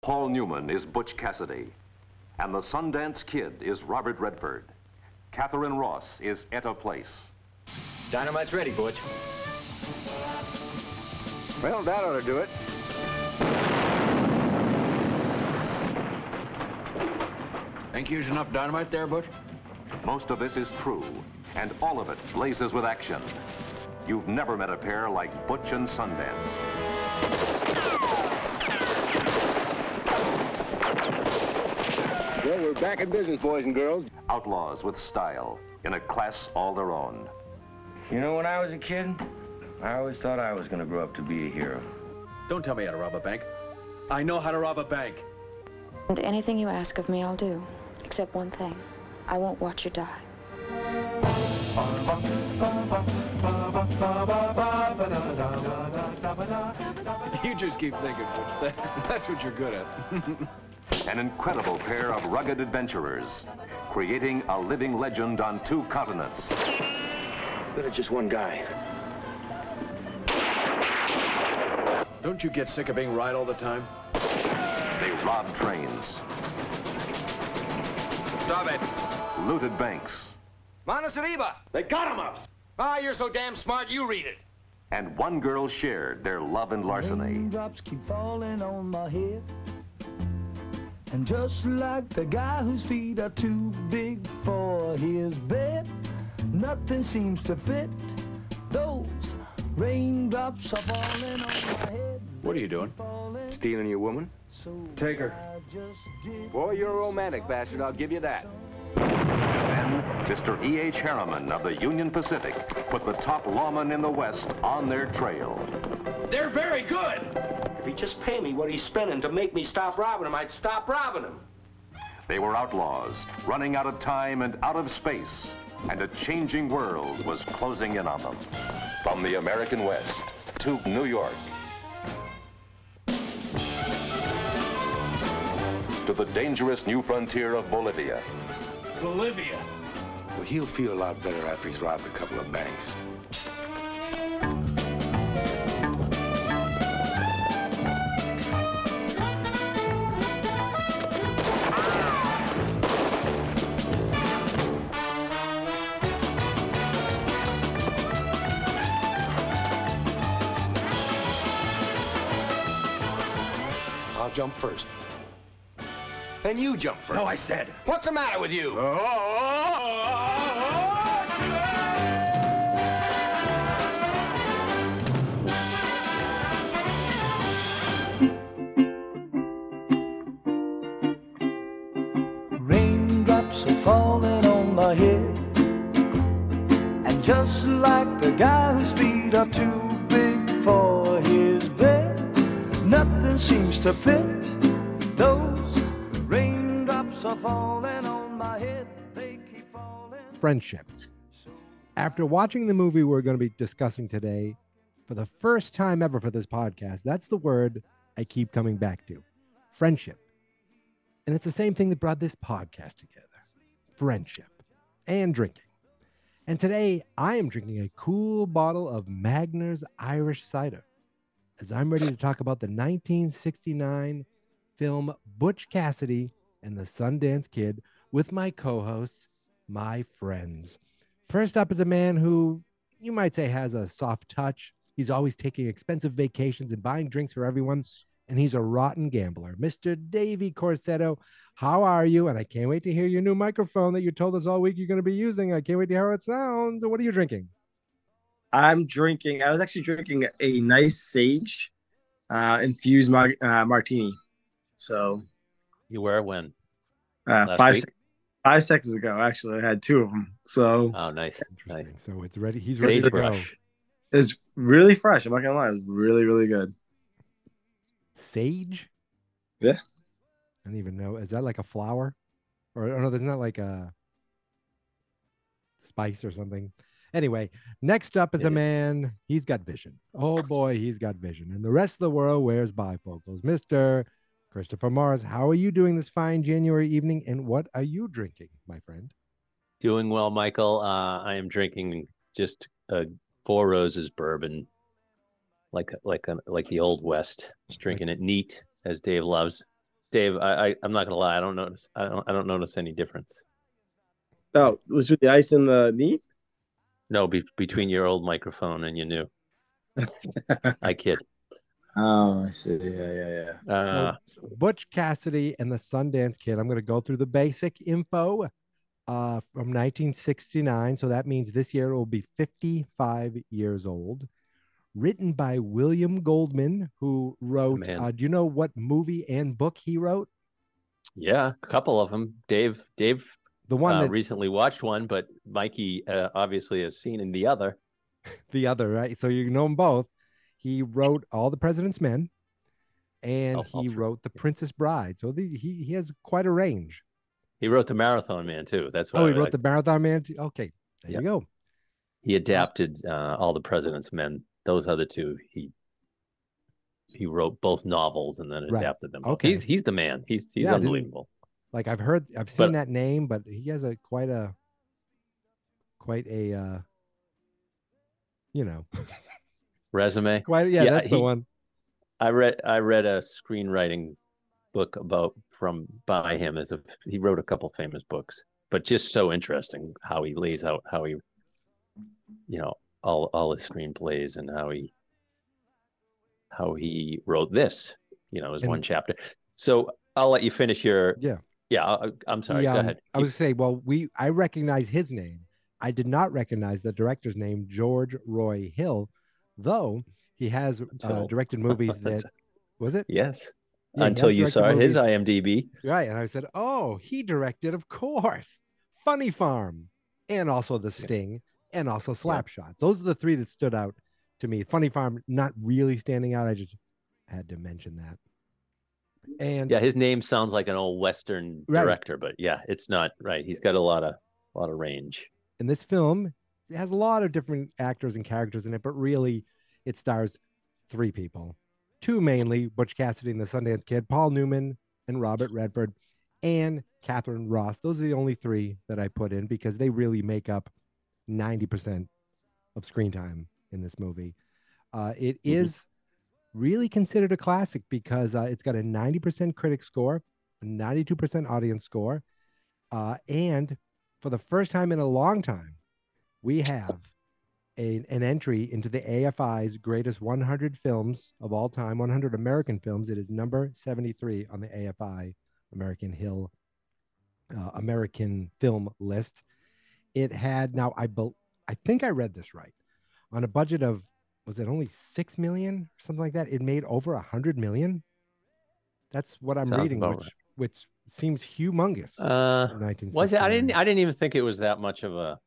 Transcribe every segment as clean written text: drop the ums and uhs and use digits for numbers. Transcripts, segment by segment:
Paul Newman is Butch Cassidy, and the Sundance Kid is Robert Redford. Catherine Ross is Etta Place. Dynamite's ready, Butch. Well, that ought to do it. Think you used enough dynamite there, Butch? Most of this is true, and all of it blazes with action. You've never met a pair like Butch and Sundance. Well, we're back in business, boys and girls. Outlaws with style, in a class all their own. You know, when I was a kid, I always thought I was gonna grow up to be a hero. Don't tell me how to rob a bank. I know how to rob a bank. And anything you ask of me, I'll do. Except one thing. I won't watch you die. You just keep thinking, Butch. That's what you're good at. An incredible pair of rugged adventurers, creating a living legend on 2 continents. But it's just one guy. Don't you get sick of being right all the time? They rob trains, Stop it. looted banks, Manos arriba. They got him up. Ah, you're so damn smart, you read it. and one girl shared their love and larceny. Raindrops keep falling on my head. And just like the guy whose feet are too big for his bed, nothing seems to fit. Those raindrops are falling on my head. What are you doing? Stealing your woman? Take her. Boy, you're a romantic bastard, I'll give you that. Then, Mr. E.H. Harriman of the Union Pacific put the top lawman in the West on their trail. They're very good. If he'd just pay me what he's spending to make me stop robbing him, I'd stop robbing him. They were outlaws, running out of time and out of space, and a changing world was closing in on them. From the American West to New York, to the dangerous new frontier of Bolivia. Bolivia. Well, he'll feel a lot better after he's robbed a couple of banks. I'll jump first. And you jump first. No, I said. What's the matter with you? Raindrops are falling on my head. And just like the guy whose feet are too big for his bed, nothing seems to fit. Those raindrops are falling on my head. They keep falling. Friendship. After watching the movie we're going to be discussing today, for the first time ever for this podcast, that's the word I keep coming back to. Friendship. And it's the same thing that brought this podcast together. Friendship and drinking. And today I am drinking a cool bottle of Magner's Irish Cider, as I'm ready to talk about the 1969 film Butch Cassidy and the Sundance Kid with my co-hosts, my friends. First up is a man who you might say has a soft touch. He's always taking expensive vacations and buying drinks for everyone, and he's a rotten gambler. Mr. Davey Corsetto, how are you? And I can't wait to hear your new microphone that you told us all week you're going to be using. I can't wait to hear how it sounds. What are you drinking? I was actually drinking a nice sage infused martini. So You were when? five seconds ago, actually. I had 2 of them. So Oh, nice. Nice. So it's ready. He's ready to go. Sagebrush. it's really fresh. I'm not gonna lie, it's really, really good. Sage? Yeah. I don't even know. Is that like a flower? Or no, there's not like a spice or something. Anyway, next up is a man. He's got vision. Oh boy, he's got vision. And the rest of the world wears bifocals. Mr. Christopher Morris, how are you doing this fine January evening? And what are you drinking, my friend? Doing well, Michael. I am drinking just a Four Roses bourbon, like the old West. Just drinking it neat, as Dave loves. Dave, I'm not gonna lie. I don't notice any difference. Oh, was with the ice in the knee? No, between your old microphone and your new. I kid. Oh, I see. Yeah. Butch Cassidy and the Sundance Kid. I'm going to go through the basic info from 1969. So that means this year it will be 55 years old. Written by William Goldman, who wrote, do you know what movie and book he wrote? Yeah, a couple of them. Dave, the one that recently watched one, but Mikey obviously has seen in the other. The other, right? So you know them both. He wrote All the President's Men, and he wrote The Princess Bride. So he has quite a range. He wrote The Marathon Man too. That's why. Oh, he wrote The Marathon Man too. Okay, there you go. He adapted All the President's Men. Those other two, he wrote both novels and then adapted them. Okay, he's the man. He's unbelievable. Like I've seen that name, but he has quite a resume. That's the one. I read a screenwriting book by him. He wrote a couple famous books, but just so interesting how he lays out how he, all his screenplays and how he wrote this, as one chapter. So I'll let you finish your. I'm sorry. Go ahead. I was going to say, I recognize his name. I did not recognize the director's name, George Roy Hill, though he has directed movies that, was it? Yes. Yeah, until you saw his IMDb. Right. And I said, oh, he directed, of course, Funny Farm, and also The Sting, and also Slapshots. Those are the three that stood out to me. Funny Farm, not really standing out. I just had to mention that. And his name sounds like an old Western director, but it's not right. He's got a lot of range. In this film, it has a lot of different actors and characters in it, but really it stars three people. Two mainly, Butch Cassidy and the Sundance Kid, Paul Newman and Robert Redford, and Catherine Ross. Those are the only three that I put in because they really make up 90% of screen time in this movie. It is really considered a classic because it's got a 90% critic score, a 92% audience score, and for the first time in a long time, we have an entry into the AFI's greatest 100 films of all time, 100 American films. It is number 73 on the AFI American film list. It had, now I think I read this right, on a budget of, was it only 6 million or something like that? It made over 100 million. That's what I'm reading, which seems humongous. Was it? I didn't even think it was that much of a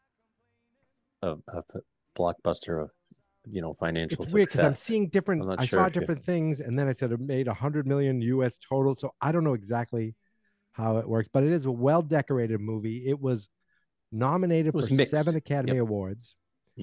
blockbuster of financial. It's weird because I'm seeing different. I saw different things, and then I said it made 100 million US total. So I don't know exactly how it works, but it is a well-decorated movie. It was nominated for 7 Academy Awards.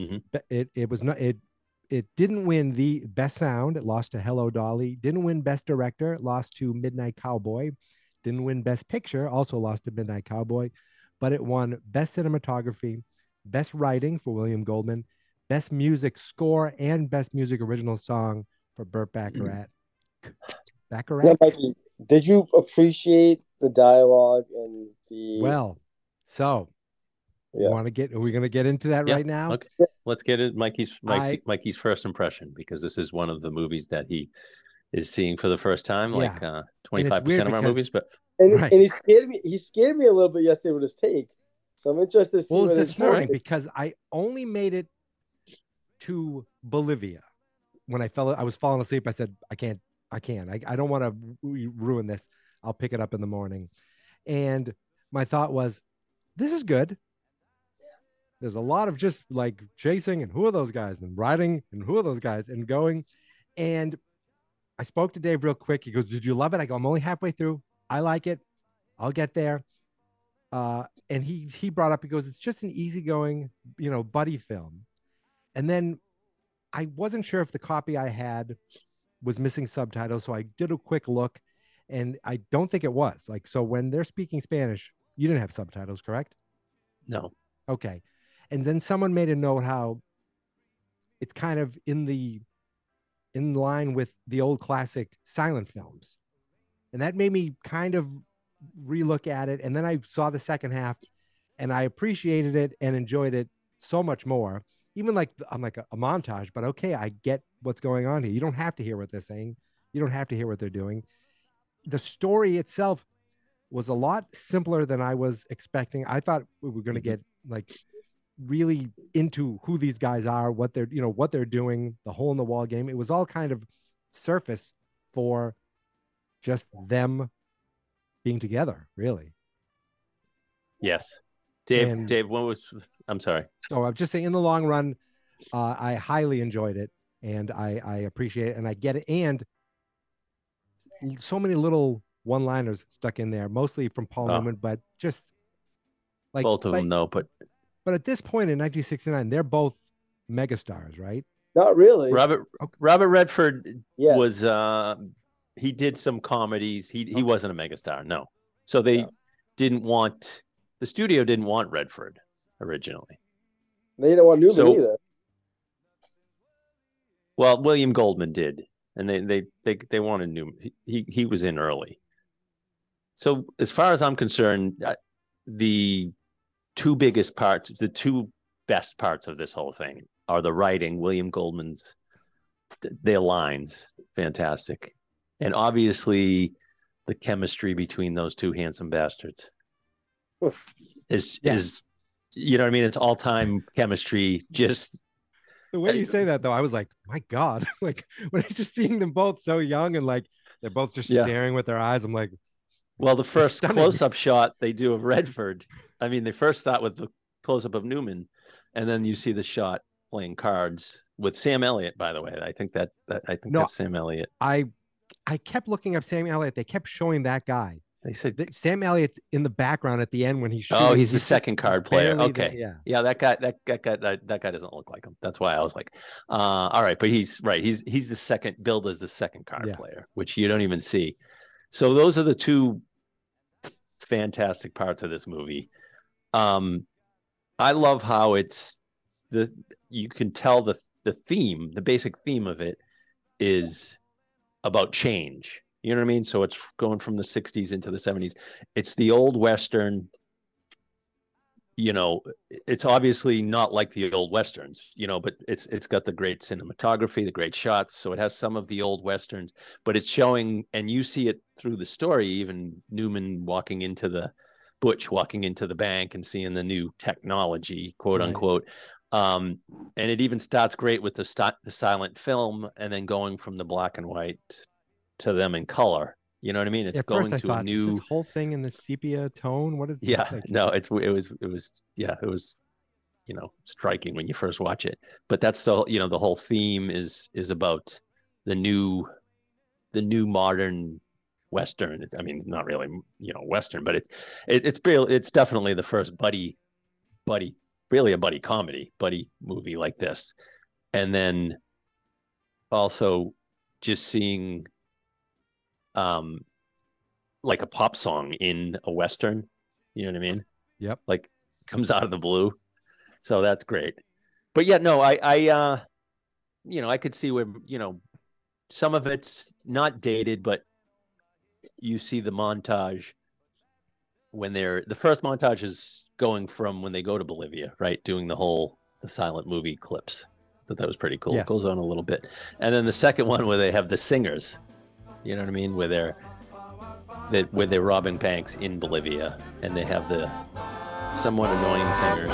It didn't win the best sound. It lost to Hello Dolly. Didn't win best director. Lost to Midnight Cowboy. Didn't win best picture. Also lost to Midnight Cowboy. But it won best cinematography, best writing for William Goldman, best music score, and best music original song for Burt Bacharach. Yeah, Mikey, did you appreciate the dialogue and the? Well, so. Are we going to get into that right now? Okay. Let's get it. Mikey's first impression, because this is one of the movies that he is seeing for the first time, like 25% of our movies. But and he scared me. He scared me a little bit yesterday with his take. So I'm interested to see what this morning, because I only made it to Bolivia. When I was falling asleep, I said, I can't. I don't want to ruin this. I'll pick it up in the morning. And my thought was, this is good. There's a lot of just like chasing and who are those guys, and riding and who are those guys, and going. And I spoke to Dave real quick. He goes, did you love it? I go, I'm only halfway through. I like it. I'll get there. And he brought up, he goes, it's just an easygoing, buddy film. And then I wasn't sure if the copy I had was missing subtitles. So I did a quick look, and I don't think it was. Like, so when they're speaking Spanish, you didn't have subtitles, correct? No. Okay. And then someone made a note how it's kind of in line with the old classic silent films. And that made me kind of relook at it. And then I saw the second half and I appreciated it and enjoyed it so much more. Even like I'm like a montage, but okay, I get what's going on here. You don't have to hear what they're saying. You don't have to hear what they're doing. The story itself was a lot simpler than I was expecting. I thought we were going to get like really into who these guys are, what they're, what they're doing, the hole in the wall game. It was all kind of surface for just them being together, really. Yes. Dave, I'm sorry. So I'm just saying, in the long run, I highly enjoyed it, and I appreciate it, and I get it. And so many little one-liners stuck in there, mostly from Paul Newman, but just like both of them, though. But at this point in 1969, they're both megastars, right? Not really. Robert Redford was he did some comedies. He wasn't a megastar, no. So they didn't want. The studio didn't want Redford originally. They didn't want Newman either. Well, William Goldman did, and they wanted Newman. He was in early. So as far as I'm concerned, the two biggest parts, the two best parts of this whole thing are the writing. William Goldman's, their lines, fantastic, and obviously the chemistry between those two handsome bastards. Is you know what I mean? It's all-time chemistry. Just the way you say that, though, I was like, my God, like when I just seeing them both so young and like they're both just staring with their eyes. I'm like, well, the first close-up shot they do of Redford. I mean, they first start with the close-up of Newman, and then you see the shot playing cards with Sam Elliott. By the way, I think that's Sam Elliott. I kept looking up Sam Elliott. They kept showing that guy. They said Sam Elliott's in the background at the end when he's shooting. Oh, he's the second card player. Okay. Yeah. That guy doesn't look like him. That's why I was like, all right, but he's right. He's the second, billed as the second card player, which you don't even see. So those are the two fantastic parts of this movie. I love how you can tell the theme, the basic theme of it is about change. You know what I mean? So it's going from the 60s into the 70s. It's the old Western. It's obviously not like the old Westerns, but it's got the great cinematography, the great shots. So it has some of the old Westerns, but it's showing, and you see it through the story, even Newman Butch walking into the bank and seeing the new technology, quote unquote. And it even starts great with the silent film and then going from the black and white to them in color. You know what I mean? It's going to a new, is this whole thing in the sepia tone. What is no, it was striking when you first watch it. But that's the whole theme is about the new modern Western. I mean, not really Western, but it's definitely the first buddy really a buddy movie like this. And then also just seeing like a pop song in a Western, you know what I mean? Yep. Like comes out of the blue. So that's great. But yeah, no, I could see where, some of it's not dated, but you see the montage when the first montage is going from when they go to Bolivia, right? Doing the silent movie clips. That was pretty cool. Yes. It goes on a little bit. And then the second one where they have the singers, you know what I mean? Where they're robbing banks in Bolivia and they have the somewhat annoying singers.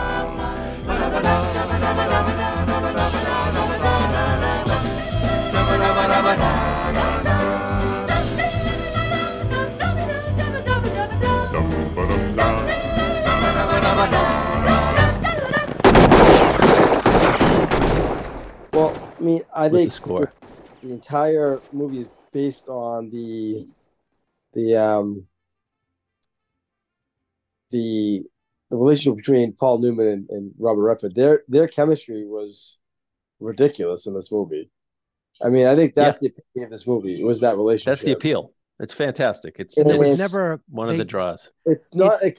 Well, I mean, I think the entire movie is based on the relationship between Paul Newman and Robert Redford. Their chemistry was ridiculous in this movie. I mean, I think that's the appeal of this movie. Was that relationship? That's the appeal. It's fantastic. It was never one of the draws. It's not a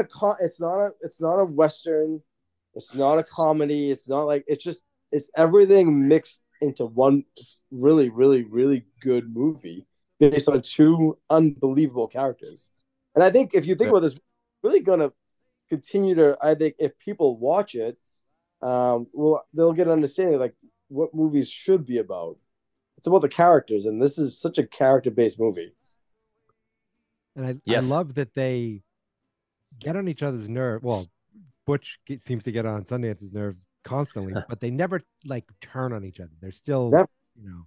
Western. It's not a comedy. It's not like it's everything mixed into one really, really, really good movie. based on two unbelievable characters. And I think if you think about this, really going to continue to. I think if people watch it, they'll get an understanding of, like, what movies should be about. It's about the characters, and this is such a character-based movie. And I love that they get on each other's nerve. Well, Butch seems to get on Sundance's nerves constantly, but they never like turn on each other. They're still, you know,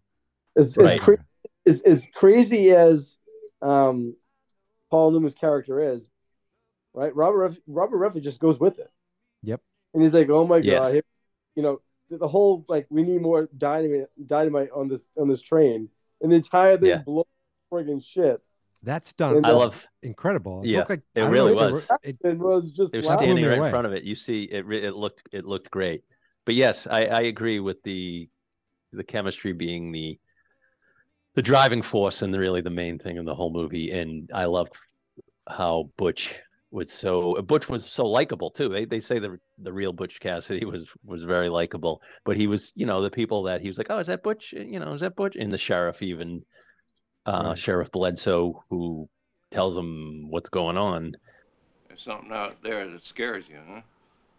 as crazy as Paul Newman's character is, right? Robert Redford just goes with it. Yep. And he's like, "Oh my god, here, you know, the whole, like, we need more dynamite on this train," and the entire thing blows friggin' shit. That's done. I love incredible. It looked like, it really was. It was just. They were standing right in front of it. You see, it looked great. But yes, I agree with the chemistry being the driving force and really the main thing in the whole movie. And I loved how Butch was so likable too. They say the real Butch Cassidy was very likable, but he was, you know, the people that he was like, oh, is that Butch? You know, is that Butch? And the sheriff even. Sheriff Bledsoe, who tells him what's going on. There's something out there that scares you, huh?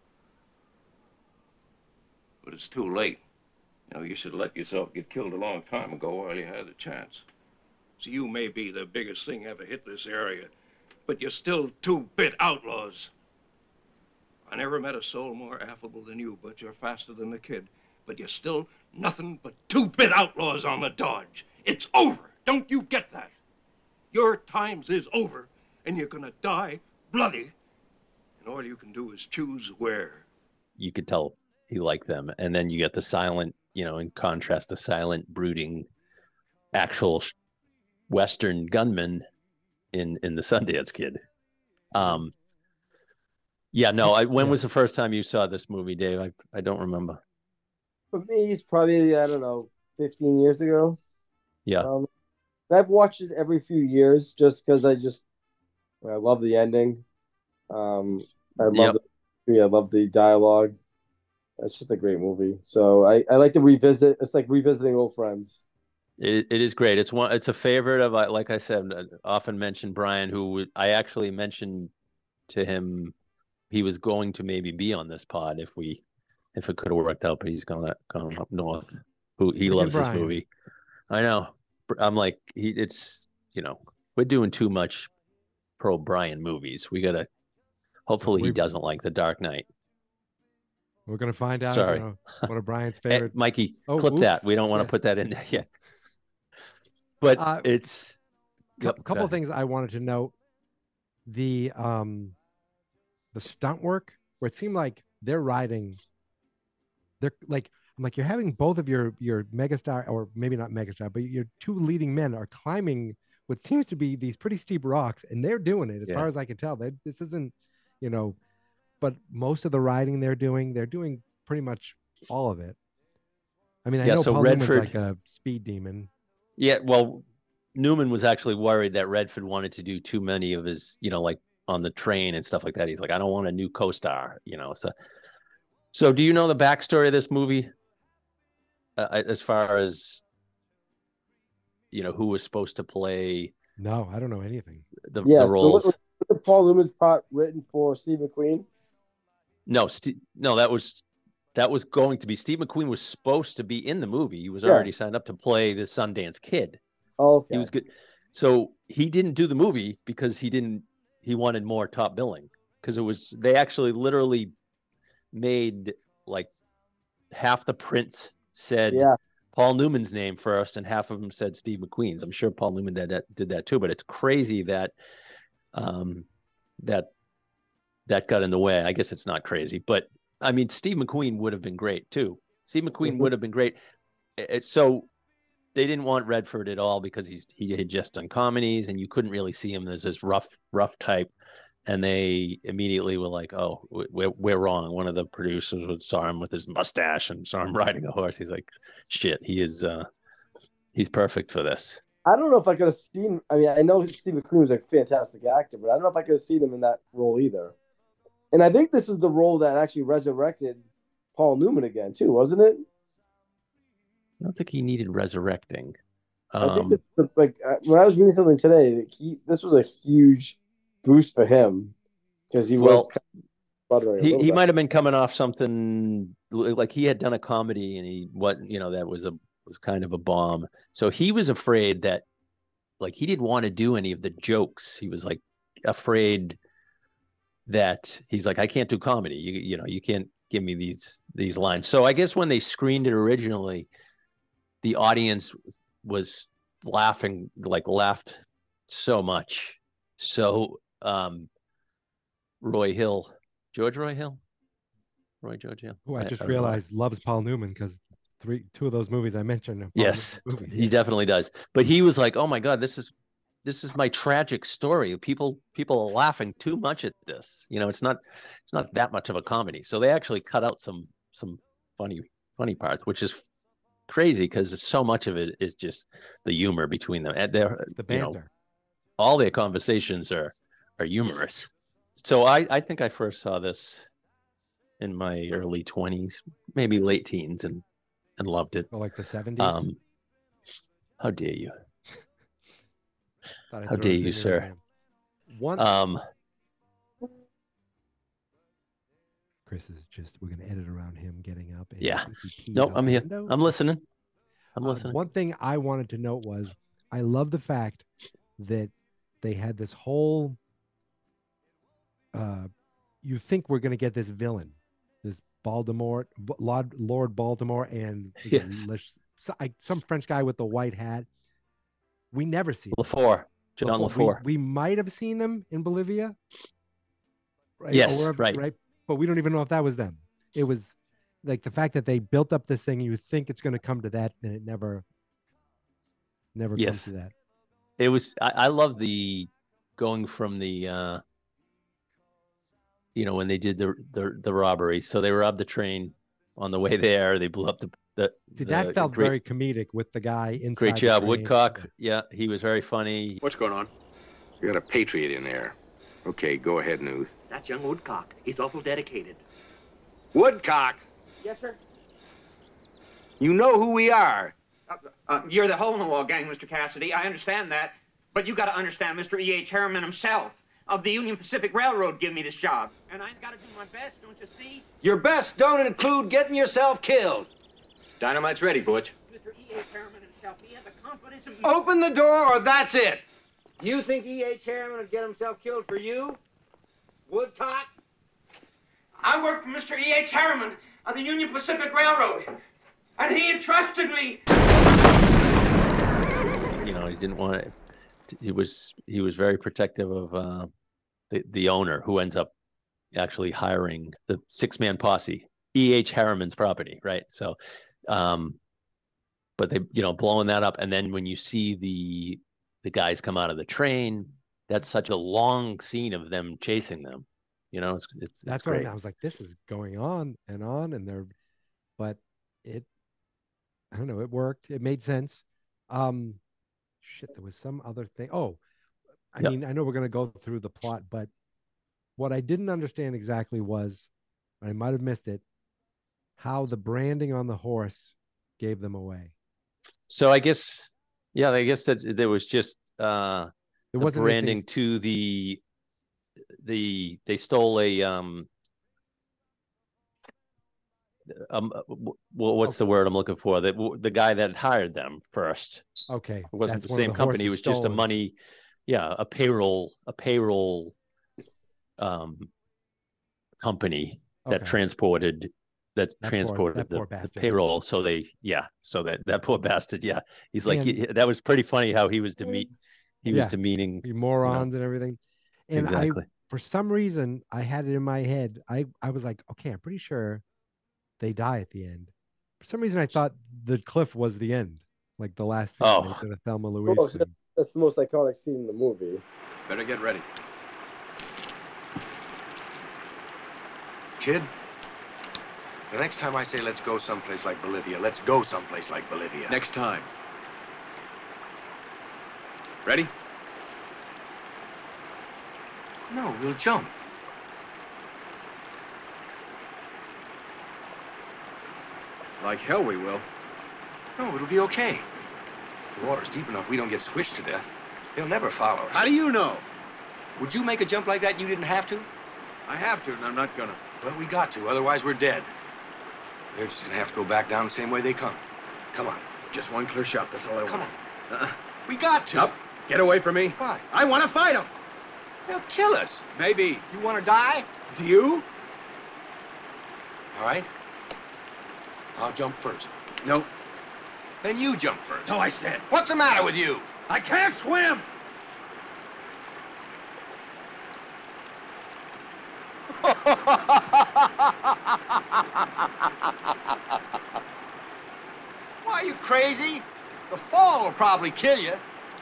But it's too late. You know, you should let yourself get killed a long time ago while you had the chance. So you may be the biggest thing ever hit this area, but you're still two-bit outlaws. I never met a soul more affable than you, but you're faster than the kid. But you're still nothing but two-bit outlaws on the dodge. It's over. Don't you get that? Your times is over, and you're gonna die bloody, and all you can do is choose where. You could tell he liked them, and then you get the silent, you know, in contrast, the silent, brooding, actual Western gunman in the Sundance Kid. When was the first time you saw this movie, Dave? I don't remember. For me, it's probably, I don't know, 15 years ago. Yeah. I've watched it every few years just because I love the ending. I love the dialogue. It's just a great movie. So I like to revisit. It's like revisiting old friends. It is great. It's a favorite of, like I said, I often mentioned Brian, who I actually mentioned to him he was going to maybe be on this pod if it could have worked out, but he's gone up north. He loves this movie. I know. I'm like, it's, you know, we're doing too much pro Brian movies. We gotta. Hopefully, he doesn't like The Dark Knight. We're gonna find out. Sorry, you know, one of Brian's favorite. Hey, Mikey, clip that. We don't want to put that in there yet. But it's a couple of things I wanted to note. The stunt work, where it seemed like they're riding. They're like. I'm like, you're having both of your megastar, or maybe not megastar, but your two leading men are climbing what seems to be these pretty steep rocks, and they're doing it as far as I can tell. This isn't, you know, but most of the riding they're doing pretty much all of it. I mean, I know Paul Newman's like a speed demon. Yeah, well, Newman was actually worried that Redford wanted to do too many of his, you know, like on the train and stuff like that. He's like, I don't want a new co-star, you know. So do you know the backstory of this movie? As far as, you know, who was supposed to play? No, I don't know anything. The roles. Was Paul Newman's part written for Steve McQueen? No, that was going to be. Steve McQueen was supposed to be in the movie. He was already signed up to play the Sundance Kid. Oh, okay. He was good. So he didn't do the movie because he wanted more top billing, because they actually literally made like half the prints said Paul Newman's name first, and half of them said Steve McQueen's. I'm sure Paul Newman did that too, but it's crazy that that got in the way. I guess it's not crazy, but I mean, Steve McQueen would have been great too. Steve McQueen would have been great. So they didn't want Redford at all because he had just done comedies, and you couldn't really see him as this rough type. And they immediately were like, "Oh, we're wrong." One of the producers saw him with his mustache and saw him riding a horse. He's like, "Shit, he's perfect for this." I don't know if I could have seen. I mean, I know Steve McQueen was a fantastic actor, but I don't know if I could have seen him in that role either. And I think this is the role that actually resurrected Paul Newman again, too, wasn't it? I don't think he needed resurrecting. I think when I was reading something today, this was a huge boost for him because he was he might have been coming off something like he had done a comedy and that was kind of a bomb. So he was afraid that like he didn't want to do any of the jokes. He was like afraid that he's like, I can't do comedy. You can't give me these lines. So I guess when they screened it originally, the audience was laughed so much. So George Roy Hill, who I just realized loves Paul Newman because two of those movies I mentioned are Paul yes, Newman movies. He definitely does. But he was like, oh my God, this is my tragic story. People are laughing too much at this. It's not that much of a comedy. So they actually cut out some funny parts, which is crazy because so much of it is just the humor between them. And the banter. All their conversations are humorous. So I think I first saw this in my early 20s, maybe late teens, and loved it. Or like the 70s? How dare you? How dare you, sir? Chris is we're going to edit around him getting up. Yeah. No, I'm here. I'm listening. One thing I wanted to note was I love the fact that they had this whole, you think we're going to get this villain, this Lord Baltimore, and some French guy with the white hat. We never see John LaFour. We might have seen them in Bolivia. Right? Yes, right. But we don't even know if that was them. It was like the fact that they built up this thing. You think it's going to come to that, and it never comes to that. It was. I love the going from the. When they did the robbery, so they robbed the train on the way there. They blew up that felt very comedic with the guy inside. Great job, Woodcock. Yeah, he was very funny. What's going on? We got a patriot in there. Okay, go ahead, Newt. That's young Woodcock. He's awful dedicated. Woodcock? Yes, sir? You know who we are. You're the hole-in-the-wall gang, Mr. Cassidy. I understand that. But you got to understand Mr. E.H. Harriman himself of the Union Pacific Railroad give me this job. And I got to do my best, don't you see? Your best don't include getting yourself killed. Dynamite's ready, Butch. Mr. E.H. Harriman himself, he had the confidence of me. Open the door or that's it. You think E.H. Harriman would get himself killed for you? Woodcock? I work for Mr. E.H. Harriman of the Union Pacific Railroad. And he entrusted me. He didn't want it. He was very protective of the owner, who ends up actually hiring the 6-man posse, E.H. Harriman's property, right? So, but they, blowing that up, and then when you see the guys come out of the train, that's such a long scene of them chasing them. That's great. Right. I was like, this is going on, and but it, I don't know, it worked. It made sense. There was some other thing. I mean, I know we're going to go through the plot, but what I didn't understand exactly was, I might have missed it, how the branding on the horse gave them away. So I guess that there was just there wasn't branding anything... to they stole a what's the word I'm looking for? The guy that hired them first. Okay. It wasn't the same company. It was just a money, a payroll company that transported the payroll. So that poor bastard. Yeah. He's like, that was pretty funny how he was demeaning morons and everything. And exactly. For some reason, I had it in my head. I was like, okay, I'm pretty sure they die at the end. For some reason, I thought the cliff was the end, like the last scene of Thelma Louise. That's the most iconic scene in the movie. Better get ready. Kid, the next time I say let's go someplace like Bolivia, let's go someplace like Bolivia. Next time. Ready? No, we'll jump. Like hell we will. No, it'll be okay. The water's deep enough we don't get swished to death. They'll never follow us. How do you know? Would you make a jump like that you didn't have to? I have to, and I'm not gonna. Well, we got to, otherwise we're dead. They're just gonna have to go back down the same way they come. Come on. Just one clear shot, that's all I want. Come on. Uh-uh. We got to. Nope. Get away from me. Why? I want to fight them. They'll kill us. Maybe. You want to die? Do you? All right. I'll jump first. Nope. Then you jump first. No, I said. What's the matter with you? I can't swim. Why, are you crazy? The fall will probably kill you.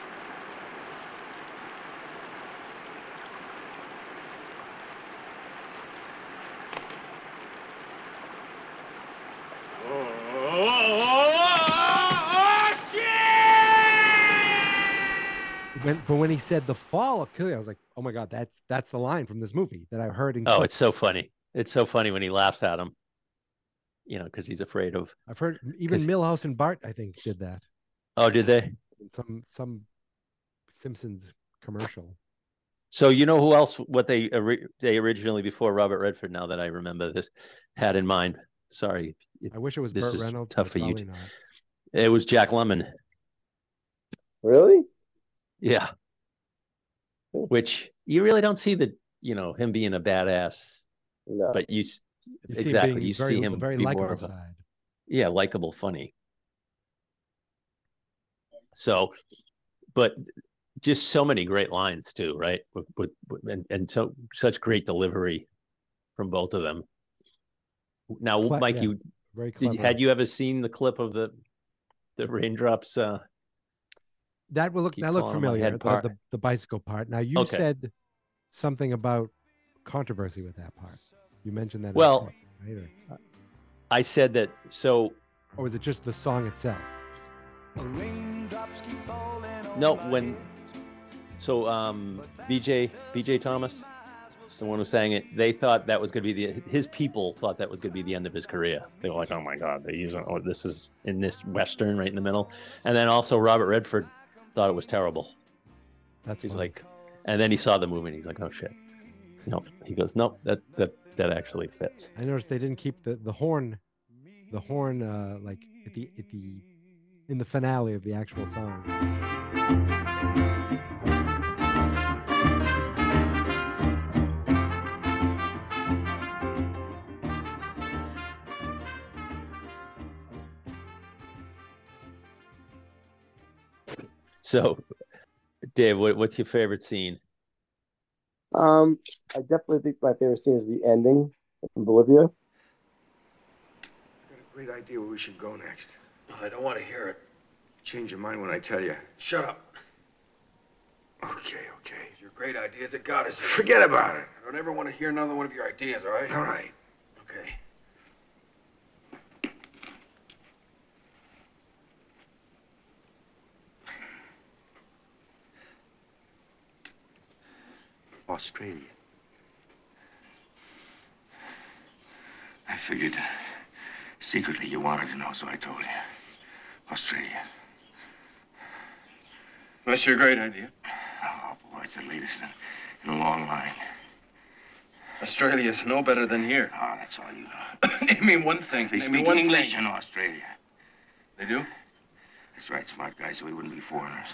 But when he said the fall will kill you, I was like, oh my God, that's the line from this movie that I heard in Oh, clips. it's so funny. It's so funny when he laughs at him, you know, because he's afraid of. I've heard even Milhouse and Bart, I think, did that. Oh, did they? In some Simpsons commercial. So you know who else? What they originally, before Robert Redford, now that I remember this, had in mind. Sorry, I wish it was this Burt is Reynolds. tough for you. Probably not. It was Jack Lemmon. Really? Yeah. Which you really don't see him being a badass. No. But you see him exactly being you very- see him the very be more likable of a side. likable, funny. So, but just so many great lines too, right? And so such great delivery from both of them. Now, Mike, yeah, very clever. had you ever seen the clip of the raindrops? That looked calling him a familiar. head part. The bicycle part. Now you Okay. said something about controversy with that part. You mentioned that. Well, later. I said that. So, or was it just the song itself? no, BJ Thomas, the one who sang it, they thought that was going to be his people thought that was going to be the end of his career. They were like, oh my God, this is in this Western right in the middle. And then also Robert Redford thought it was terrible. He's funny. like, and then he saw the movie and he's like, oh shit. No, he goes, nope, that actually fits. I noticed they didn't keep the horn, like in the finale of the actual song. So, Dave, what's your favorite scene? I definitely think my favorite scene is the ending in Bolivia. I've got a great idea where we should go next. I don't want to hear it. Change your mind when I tell you. Shut up. Okay. It's your great ideas that got us here. Forget about it. I don't ever want to hear another one of your ideas, all right? All right. Okay. Australia. I figured secretly you wanted to know, so I told you. Australia. That's your great idea. Oh, boy, it's the latest in a long line. Australia's no better than here. Oh, that's all you know. Name me one thing. They Name me speak one English thing. in Australia. They do? That's right, smart guys, so we wouldn't be foreigners.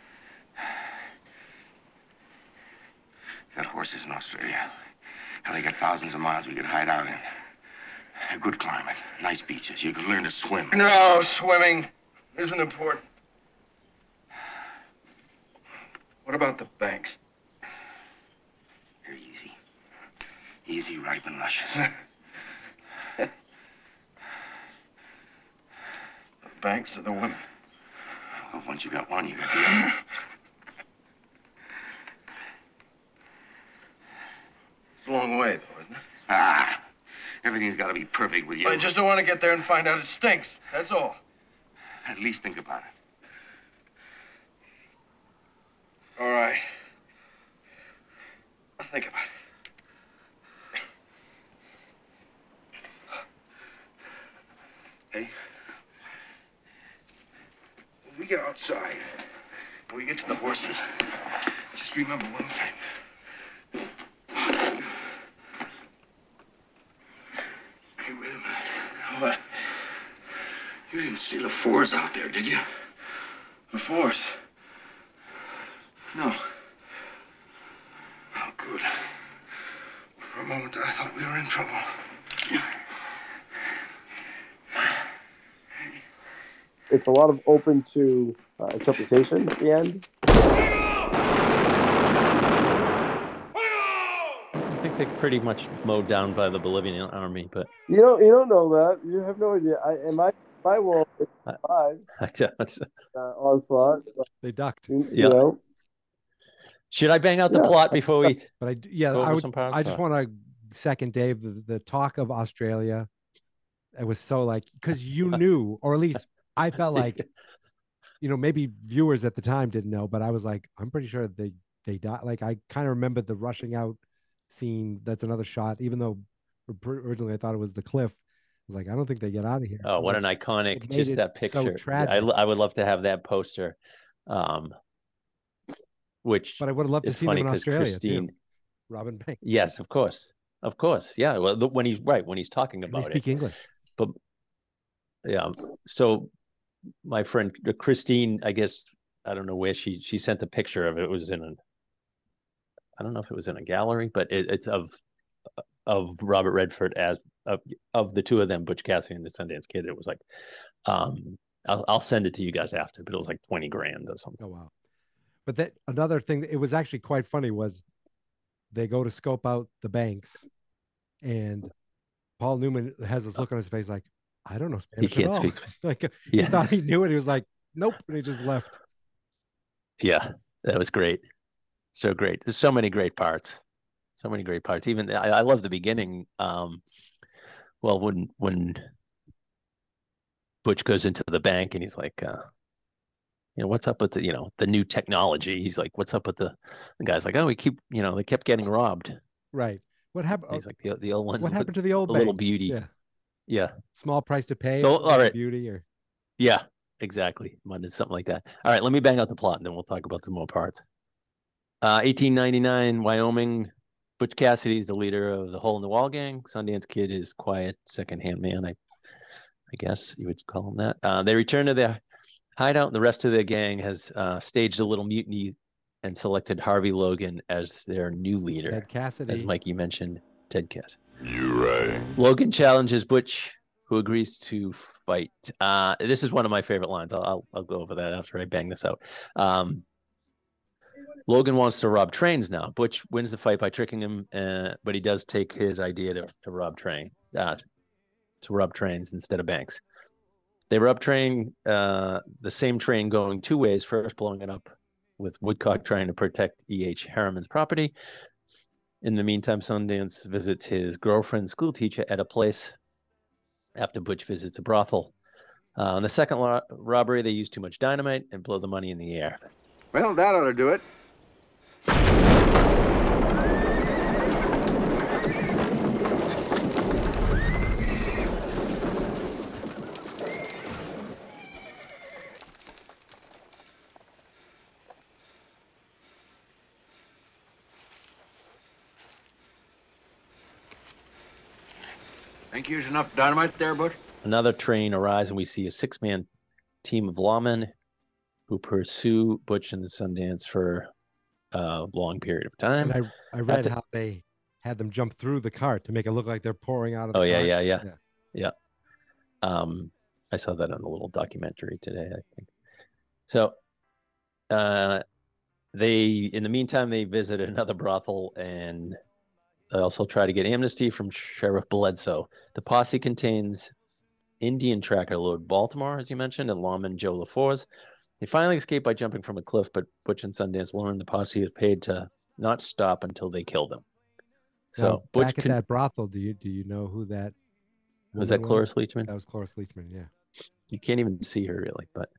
Got horses in Australia. Hell, they got thousands of miles we could hide out in. A good climate, nice beaches. You could learn to swim. No, swimming isn't important. What about the banks? They're easy. Easy, ripe, and luscious. The banks are the women. Well, once you got one, you got the other. It's a long way, though, isn't it? Ah, everything's got to be perfect with you. I just don't want to get there and find out it stinks. That's all. At least think about it. All right. I'll think about it. Hey? we get outside, and we get to the horses, just remember one thing. Hey, wait a minute. What? You didn't see LaFours out there, did you? LaFours? No. Oh, good. For a moment there, I thought we were in trouble. It's a lot of open to interpretation at the end. I think they pretty much mowed down by the Bolivian army, but You don't know that. You have no idea. In my world, it's survived. I don't. Onslaught. They ducked. You Yeah. know. Should I bang out the plot before we? But go over some parts, I just or- want to second Dave. The talk of Australia, it was so like because you knew, or at least I felt like, maybe viewers at the time didn't know, but I was like, I'm pretty sure they died. Like I kind of remembered the rushing out scene. That's another shot, even though originally I thought it was the cliff. I was like, I don't think they get out of here. Oh, what an It iconic! made Just it that so picture. tragic. I would love to have that poster. Which, But I would have loved to is see them funny in 'cause Australia Christine. too. Robin Banks. Yes, of course. Yeah. Well, when he's talking They about speak it, English. but yeah. So my friend Christine, I guess I don't know where she sent a picture of it. It was I don't know if it was in a gallery, but it's of Robert Redford as of the two of them, Butch Cassidy and the Sundance Kid. It was like, I'll send it to you guys after, but it was like $20,000 or something. Oh wow. But that another thing that it was actually quite funny was they go to scope out the banks and Paul Newman has this look on his face like, I don't know Spanish He can't at all. speak. Like Yeah. he thought he knew it. He was like, nope, and he just left. Yeah, that was great. So great. There's so many great parts. So many great parts. Even I love the beginning. Well, when Butch goes into the bank and he's like, what's up with the new technology? He's like, what's up with the guy's like, oh, they kept getting robbed. Right. What happened? He's like the old ones. What happened to the old a little banks? beauty? Yeah. Yeah. Small price to pay. So, or all right. Beauty or Yeah, exactly. Something like that. All right, let me bang out the plot and then we'll talk about some more parts. 1899, Wyoming. Butch Cassidy is the leader of the Hole in the Wall gang. Sundance Kid is quiet second-hand man, I guess you would call him that. They return to their hideout, and the rest of their gang has staged a little mutiny and selected Harvey Logan as their new leader. Ted Cassidy. As Mikey mentioned, Ted Cassidy. You're right. Logan challenges Butch, who agrees to fight. This is one of my favorite lines. I'll go over that after I bang this out. Logan wants to rob trains now. Butch wins the fight by tricking him, but he does take his idea to rob trains instead of banks. They rob the same train going two ways, first blowing it up with Woodcock trying to protect E.H. Harriman's property. In the meantime, Sundance visits his girlfriend's school teacher at a place after Butch visits a brothel. On the second robbery, they use too much dynamite and blow the money in the air. Well, that ought to do it. Think you used enough dynamite there, Butch? Another train arrives, and we see a six-man team of lawmen who pursue Butch and the Sundance for a long period of time. And I read how they had them jump through the cart to make it look like they're pouring out of the cart. Yeah. I saw that on a little documentary today, I think. So in the meantime, they visit another brothel and they also try to get amnesty from Sheriff Bledsoe. The posse contains Indian tracker Lord Baltimore, as you mentioned, and lawman Joe LaFours. They finally escape by jumping from a cliff, but Butch and Sundance learn the posse is paid to not stop until they kill them. So Now, Butch back at that brothel, do you know who that was? That woman Cloris Leachman? That was Cloris Leachman, yeah. You can't even see her really, but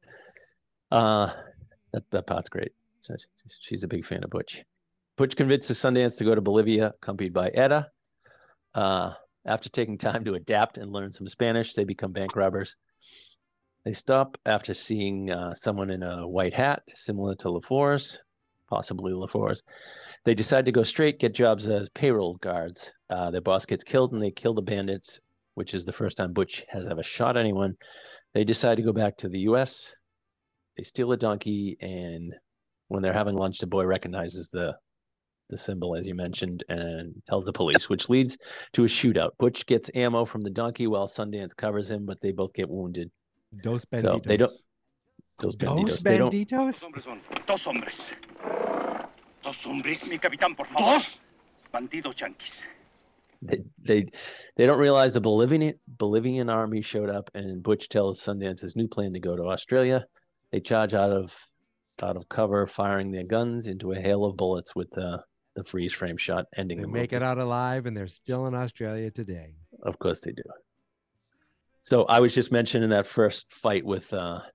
that part's great. So she's a big fan of Butch. Butch convinces Sundance to go to Bolivia, accompanied by Etta. After taking time to adapt and learn some Spanish, they become bank robbers. They stop after seeing someone in a white hat, similar to LaForce, possibly LaForce. They decide to go straight, get jobs as payroll guards. Their boss gets killed, and they kill the bandits, which is the first time Butch has ever shot anyone. They decide to go back to the U.S. They steal a donkey, and when they're having lunch, the boy recognizes the symbol, as you mentioned, and tells the police, which leads to a shootout. Butch gets ammo from the donkey while Sundance covers him, but they both get wounded. Dos Banditos. So they don't. Dos Banditos. They don't. Dos hombres. Dos hombres. Mi capitán, por favor. Dos bandidos yanquis. They don't realize the Bolivian army showed up, and Butch tells Sundance his new plan to go to Australia. They charge out of cover, firing their guns into a hail of bullets with the freeze frame shot ending. They the make movie. it out alive, and they're still in Australia today. Of course they do. So I was just mentioning that first fight with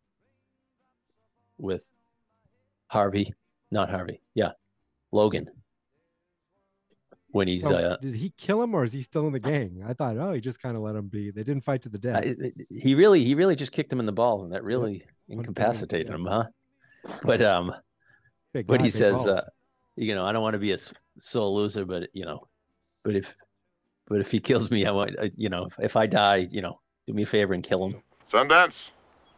Logan. When he's did he kill him, or is he still in the gang? I thought, he just kind of let him be. They didn't fight to the death. He really just kicked him in the balls, and that really incapacitated him, huh? But he says, I don't want to be a sole loser, but if he kills me, I want, if I die, do me a favor and kill him. Sundance.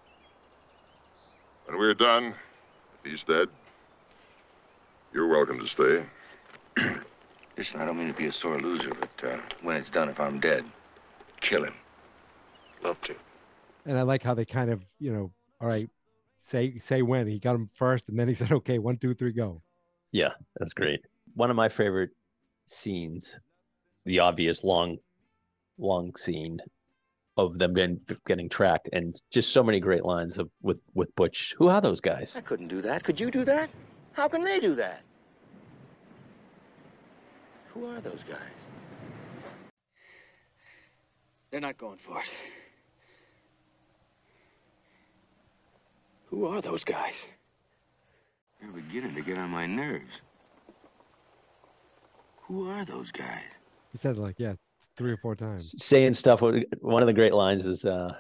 When we're done, if he's dead, you're welcome to stay. Listen, I don't mean to be a sore loser, but when it's done, if I'm dead, kill him. Love to. And I like how they kind of, all right, say when. He got him first, and then he said, okay, 1, 2, 3, go. Yeah, that's great. One of my favorite scenes, the obvious long scene of them getting tracked, and just so many great lines with Butch. Who are those guys? I couldn't do that. Could you do that? How can they do that? Who are those guys? They're not going for it. Who are those guys? They're beginning to get on my nerves. Who are those guys? He said 3 or 4 times. Saying stuff. One of the great lines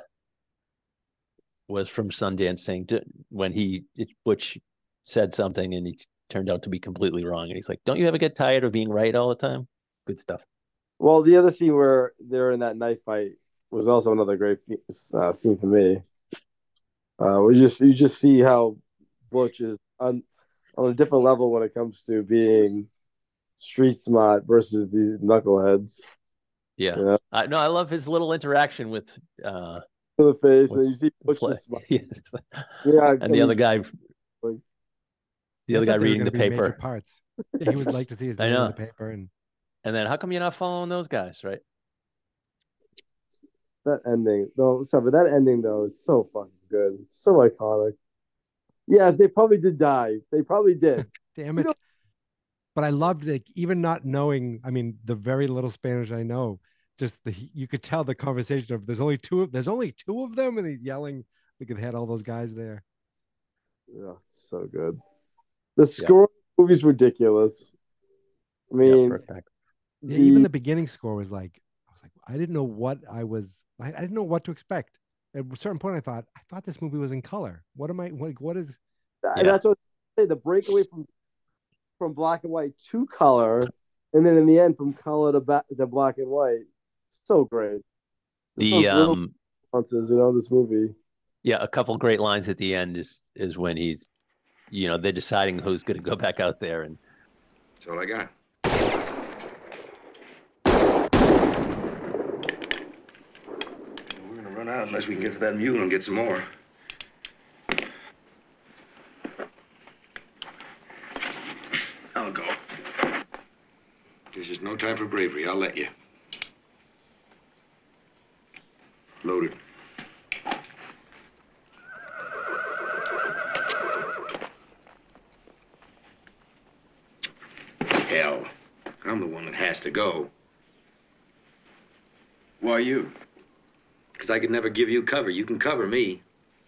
was from Sundance saying when Butch said something and he turned out to be completely wrong, and he's like, "Don't you ever get tired of being right all the time?" Good stuff. Well, the other scene where they're in that knife fight was also another great scene for me. You just see how Butch is on a different level when it comes to being street smart versus these knuckleheads. Yeah, I love his little interaction with to the face, and you see Butch is smart. Yes. Yeah, and the other guy. The other guy reading the paper. Parts. Yeah, he would like to see his name in the paper, and then how come you're not following those guys, right? That ending, that ending though is so fucking good. It's so iconic. Yes, they probably did die. They probably did. Damn it! But I loved it, even not knowing. I mean, the very little Spanish I know, just you could tell the conversation of there's only two of them, and he's yelling. We could had all those guys there. Yeah, it's so good. The score of the movie's ridiculous. I mean, even the beginning score was like, I didn't know what I didn't know what to expect. At a certain point, I thought this movie was in color. What am I like? What is? That's what I say. The breakaway from black and white to color, and then in the end from color to black and white. So great. This movie. Yeah, a couple great lines at the end is when he's, they're deciding who's going to go back out there, and that's all I got. We're going to run out unless we can get to that mule and get some more. I'll go. This is no time for bravery. I'll let you. Loaded. Hell, I'm the one that has to go. Why you? Because I could never give you cover. You can cover me.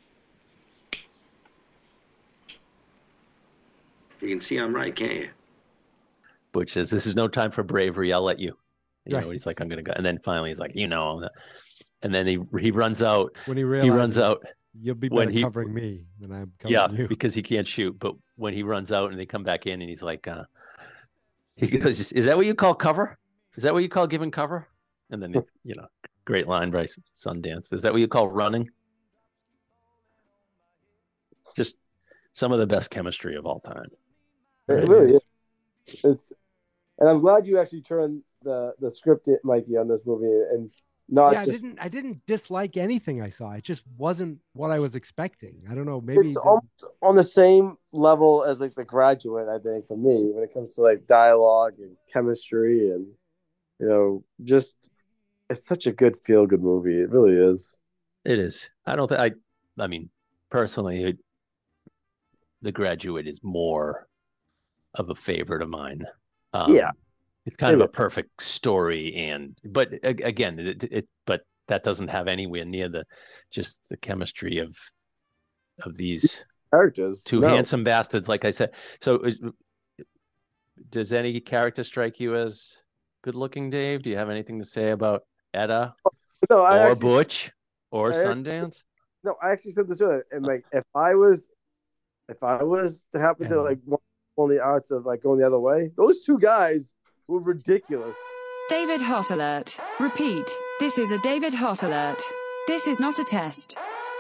You can see I'm right, can't you? Butch says, "This is no time for bravery. I'll let you." He's like, "I'm gonna go," and then finally he's like, and then he runs out. When he realizes runs out. You'll be when better covering me than I'm covering yeah, you. because he can't shoot. But when he runs out and they come back in and he's like, he goes, "Is that what you call cover? Is that what you call giving cover?" And then great line by Sundance. Is that what you call running? Just some of the best chemistry of all time. It really is. And I'm glad you actually turned the script, Mikey, on this movie, and not just. I didn't dislike anything I saw. It just wasn't what I was expecting. I don't know. Maybe It's almost on the same level as like The Graduate, I think, for me, when it comes to like dialogue and chemistry, and just it's such a good feel-good movie. It really is. It is. I don't think I mean, personally, The Graduate is more of a favorite of mine. Yeah. It's kind of a perfect story, but again, but that doesn't have anywhere near the chemistry of these characters. Two handsome bastards, like I said. So, does any character strike you as good looking, Dave? Do you have anything to say about Etta or Butch or Sundance? No, I actually said this earlier, and like if I was to happen to like on the arts of like going the other way, those two guys were ridiculous. David Hot Alert. Repeat. This is a David Hot Alert. This is not a test.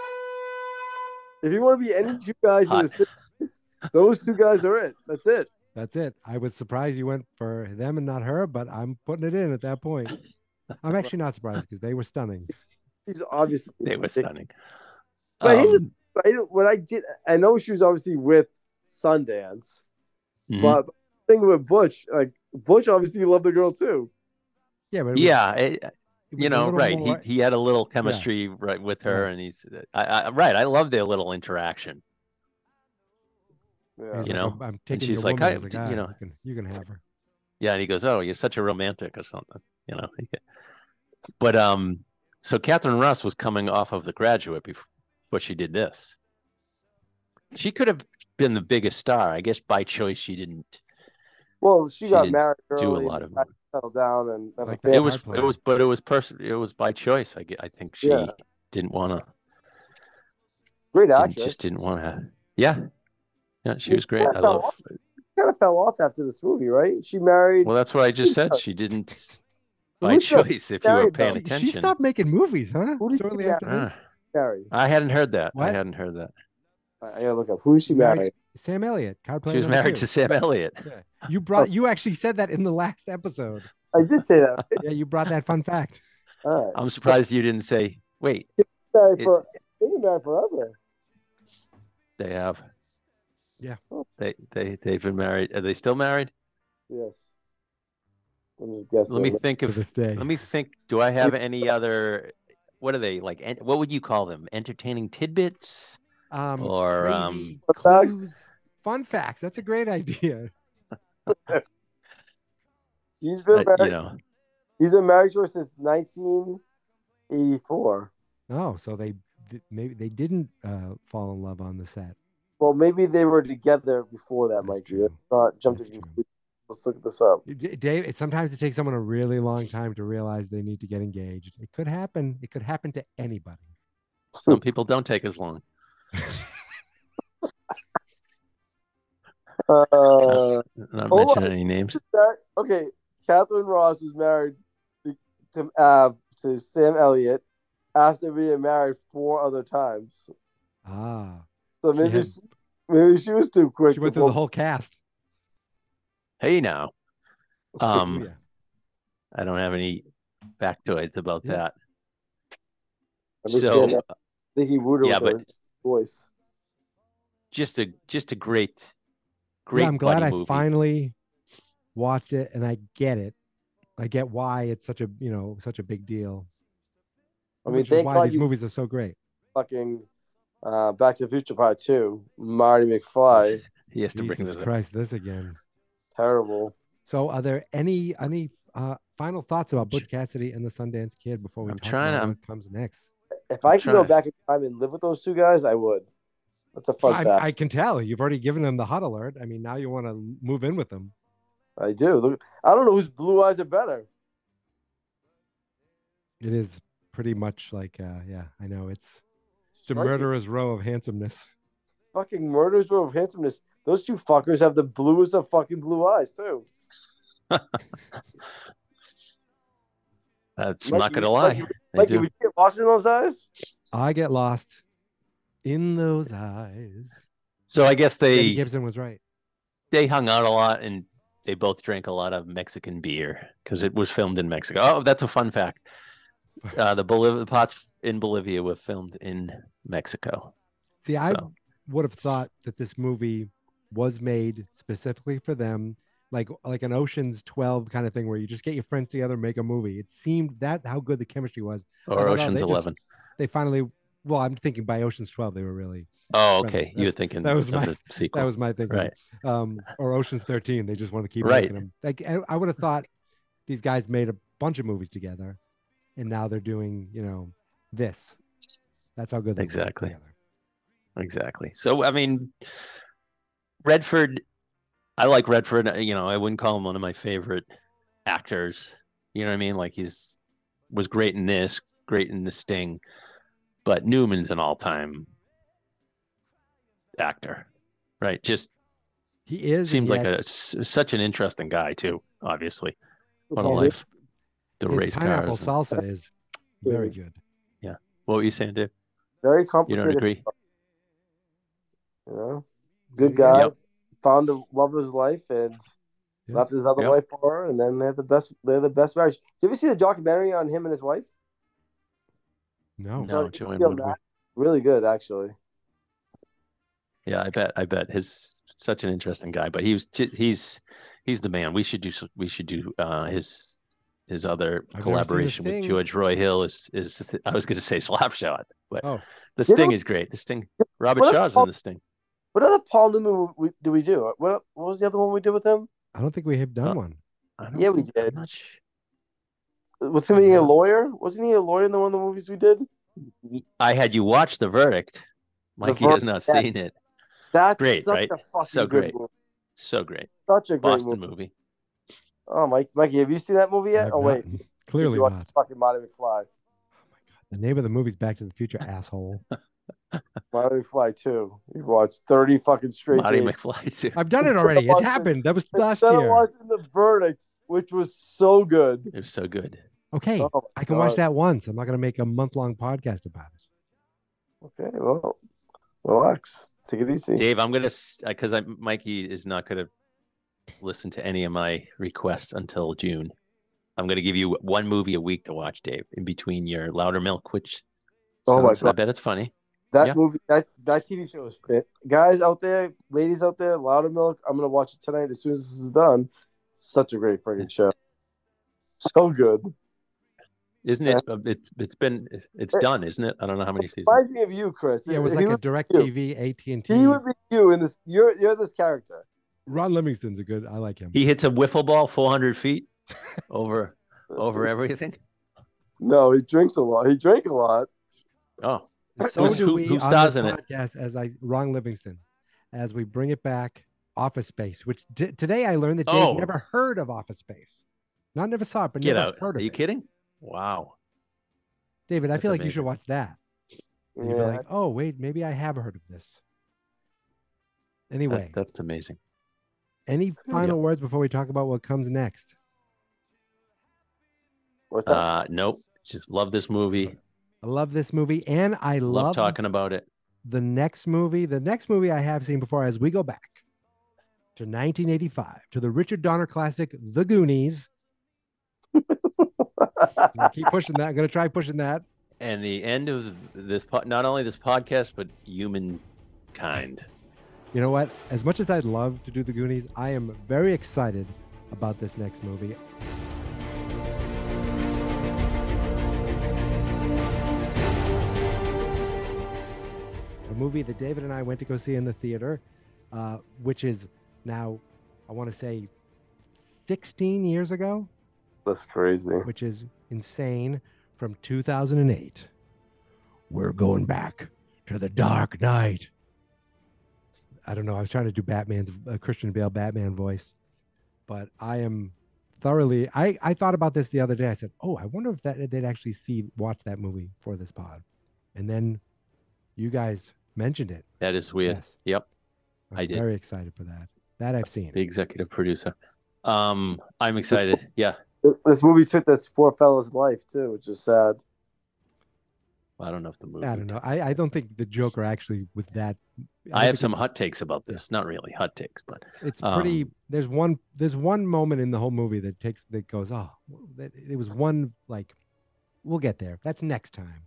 If you want to be any two guys in the 60s, those two guys are it. That's it. That's it. I was surprised you went for them and not her, but I'm putting it in at that point. I'm actually not surprised because they were stunning. She's obviously they were stunning. But what I did, I know she was obviously with Sundance, but the thing with Butch, like Butch obviously loved the girl too. Yeah, but right. He had a little chemistry right with her, and he's I love their little interaction. Yeah. I'm taking she's your like, woman. You can have her. Yeah, and he goes, "Oh, you're such a romantic," or something, But so Catherine Ross was coming off of The Graduate before she did this. She could have been the biggest star. I guess by choice she didn't. Well, she got married early. Do a lot of settle down and like it was by choice. I think she didn't want to. Great actress. Just didn't want to. Yeah, she was great. I love. Kind of fell off after this movie, right? She married. Well, that's what I just said. She didn't by choice. If you were paying attention, she stopped making movies, huh? Who did she after this? I hadn't heard that. What? I hadn't heard that. I gotta look up who she married. Sam Elliott. She was married to Sam Elliott. Yeah. You actually said that in the last episode. I did say that. Yeah, you brought that fun fact. I'm surprised you didn't say. Wait. They've been married forever. They have. Yeah. They've been married. Are they still married? Yes. I'm just guessing. Let me think of this day. Let me think. Do I have any other? What are they like? What would you call them? Entertaining tidbits? Or crazy clues, fun facts. That's a great idea. He's been married. He's been married to her since 1984. Oh, so maybe they didn't fall in love on the set. Well, maybe they were together before that, Mike. Let's not jump to conclusions. Let's look this up. Dave, sometimes it takes someone a really long time to realize they need to get engaged. It could happen. It could happen to anybody. Some people don't take as long. Not mention any names. Okay, Catherine Ross was married to Sam Elliott after being married 4 other times. So maybe she was too quick. She went through the whole cast. Hey now, I don't have any factoids about that. So I think he wooed her with his voice. Just a great. Yeah, I'm glad I movie. finally watched it, and I get it. I get why it's such a big deal. I mean, thank God these movies are so great. Fucking Back to the Future Part 2, Marty McFly. He has to bring this up. This again. Terrible. So, are there any final thoughts about Butch Cassidy and the Sundance Kid before we talk about what comes next? If I could go back in time and live with those two guys, I would. That's a fun fact. I can tell you've already given them the hot alert. I mean, now you want to move in with them. I do. Look, I don't know whose blue eyes are better. It is pretty much like, I know it's. The murderer's row of handsomeness. Fucking murderer's row of handsomeness. Those two fuckers have the bluest of fucking blue eyes too. That's not gonna lie. Mikey, would you get lost in those eyes? I get lost in those eyes. So I guess Eddie Gibson was right. They hung out a lot and they both drank a lot of Mexican beer because it was filmed in Mexico. Oh, that's a fun fact. The pots in Bolivia were filmed in Mexico. See, I would have thought that this movie was made specifically for them, like an Ocean's 12 kind of thing, where you just get your friends together and make a movie. It seemed that how good the chemistry was. Or Ocean's 11. They finally, well, I'm thinking by Ocean's 12 they were really. Oh, okay. You were thinking that was my the sequel. That was my thinking. Right. Or Ocean's 13. They just want to keep right. making them. Like I would have thought these guys made a bunch of movies together, and now they're doing, this. That's how good they exactly. Together. Exactly. So I mean, Redford. I like Redford. I wouldn't call him one of my favorite actors. You know what I mean? Like was great in this, great in The Sting, but Newman's an all-time actor, right? Just he is. Seems like such an interesting guy too. Obviously, what a life. The race pineapple cars. salsa is very good. Yeah. What were you saying, Dave? Very complicated. You don't agree? Good guy. Yep. Found the love of his life and left his other wife for her, and then they're the best marriage. Did you ever see the documentary on him and his wife? No, Joanne Woodward. Really good, actually. Yeah, I bet he's such an interesting guy, but he's the man. We should do his other collaboration with George Roy Hill is I was going to say Slapshot, but The Sting is great. The Sting, Robert Shaw's in The Sting. What other Paul Newman did we do? What was the other one we did with him? I don't think we have done one. Yeah, we did. With him being a lawyer? Wasn't he a lawyer in one of the movies we did? I had you watch The Verdict. Mikey has not seen it. That's great, such right? a fucking So good great. movie. So great. Such a great Boston movie. Oh, Mikey, have you seen that movie yet? Oh, wait. Clearly not. Fucking Marty McFly. The name of the movie's Back to the Future, asshole. Marty McFly 2. You've watched 30 fucking straight Marty days. McFly 2. I've done it already. It happened. That was last Instead year. of watching The Verdict, which was so good. It was so good. Okay, Oh, I can watch that once. I'm not going to make a month-long podcast about it. Okay, well, relax. Take it easy. Dave, I'm gonna because Mikey is not gonna listen to any of my requests until June. I'm gonna give you one movie a week to watch, Dave, in between your Loudermilk, which my God. I bet it's funny. That movie, that TV show is fit. Guys out there, ladies out there, Loudermilk, I'm gonna watch it tonight as soon as this is done. Such a great freaking show. So good. Isn't it? It's done, isn't it? I don't know how many seasons. Reminds me of you, Chris. Yeah, it was He like a would be DirecTV, AT&T. He would be you in this. You're this character. Ron Livingston's a good. I like him. He hits a wiffle ball 400 feet over everything. No, he drinks a lot. He drank a lot. Oh, So do we who on stars this in it? podcast Ron Livingston, as we bring it back, Office Space, which today I learned that Dave never heard of Office Space. Not never saw it, but Get never out. heard of Are you it. kidding? Wow. David, I That's feel like you amazing. should watch that. And you'd be like, oh, wait, maybe I have heard of this. Anyway, That's amazing. any final words before we talk about what comes next? What's that? Nope. Just love this movie. I love this movie, and I Love talking about it. the next movie. The next movie I have seen before, as we go back to 1985, to the Richard Donner classic, The Goonies. I'm gonna keep pushing that. I'm going to try pushing that. And the end of this, not only this podcast, but humankind. You know what? As much as I'd love to do The Goonies, I am very excited about this next movie. A movie that David and I went to go see in the theater, which is now, I want to say, 16 years ago. That's crazy. Which is insane. From 2008. We're going back to the Dark Knight. I don't know. I was trying to do Batman's Christian Bale Batman voice, but I am thoroughly. I thought about this the other day. I said, "Oh, I wonder if they'd actually watch that movie for this pod," and then You guys mentioned it. That is weird. Yes. Yep. I'm I did. very excited for that. That I've seen. The executive producer. I'm excited. Yeah. This movie took this poor fellow's life too, which is sad. I don't know if the movie. I don't know. I don't think the Joker actually was that. I have some hot takes about this. Not really hot takes, but it's pretty. There's one moment in the whole movie that goes, oh, it was one, like, we'll get there. That's next time.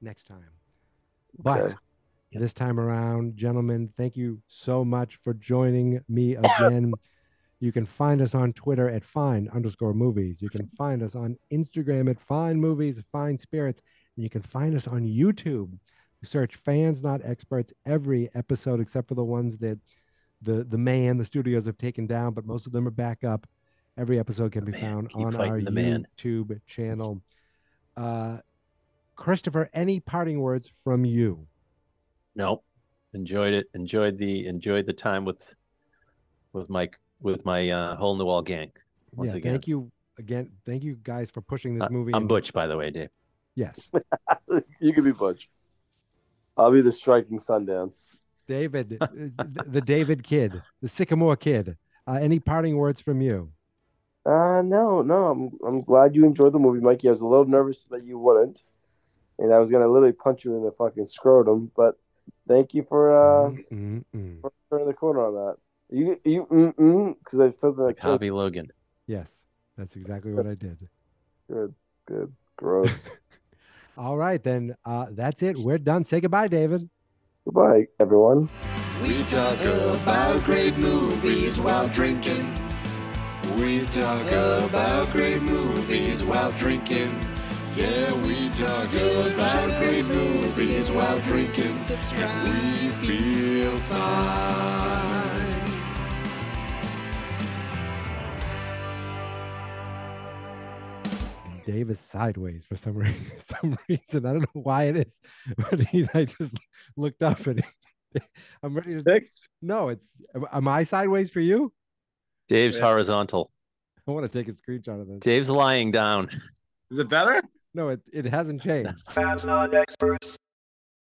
But this time around, gentlemen, thank you so much for joining me again. You can find us on Twitter at @fine_movies. You can find us on Instagram at @finemovies, Fine Spirits. And you can find us on YouTube. Search Fans Not Experts. Every episode, except for the ones that the studios have taken down, but most of them are back up. Every episode can be found on our YouTube channel. Christopher, any parting words from you? No. Enjoyed it. Enjoyed the time with my Hole in the Wall gang. Once again. Thank you again. Thank you guys for pushing this movie. I'm Butch, by the way, Dave. Yes. You can be Butch. I'll be the striking Sundance. David, the David Kid, the Sycamore Kid. Any parting words from you? No. I'm glad you enjoyed the movie, Mikey. I was a little nervous that you wouldn't, and I was gonna literally punch you in the fucking scrotum. But thank you for turning the corner on that. You because I said that. Harvey Logan. Yes, that's exactly what I did. Good. Gross. All right, then. That's it. We're done. Say goodbye, David. Goodbye, everyone. We talk about great movies while drinking. We talk about great movies while drinking. Yeah, we talk about great movies while drinking. And we feel fine. Dave is sideways for some reason. I don't know why it is, but I just looked up and I'm ready to fix. No, am I sideways for you? Dave's horizontal. I want to take a screenshot of this. Dave's lying down. Is it better? No, it hasn't changed. Fans Not Experts.